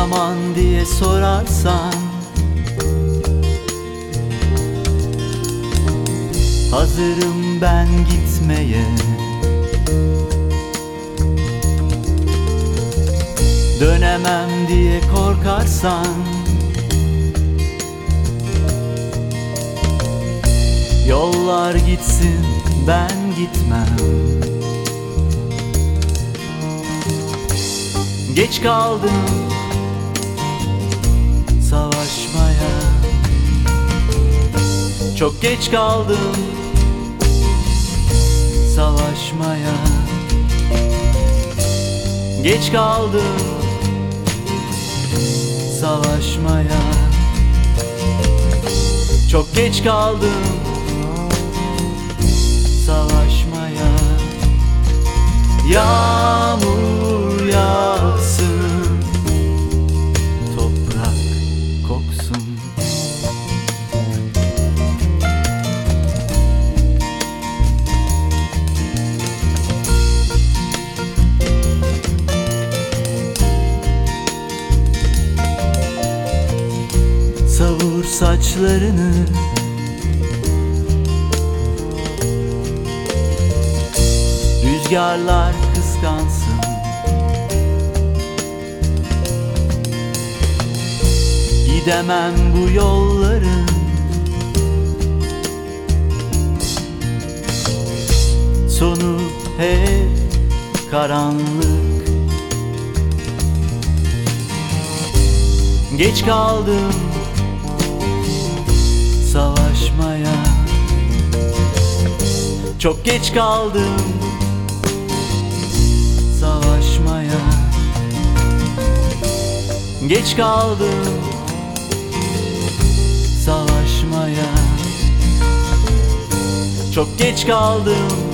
zaman diye sorarsan, hazırım ben gitmeye. Dönemem diye korkarsan, yollar gitsin ben gitmem. Geç kaldım savaşmaya, çok geç kaldım savaşmaya. Geç kaldım savaşmaya, çok geç kaldım savaşmaya. Yağmur yağsın, toprak koksun. Savur saçlarını, rüzgarlar kıskansın. Gidemem bu yolların, sonu hep karanlık. Geç kaldım savaşmaya, çok geç kaldım savaşmaya. Geç kaldım savaşmaya, çok geç kaldım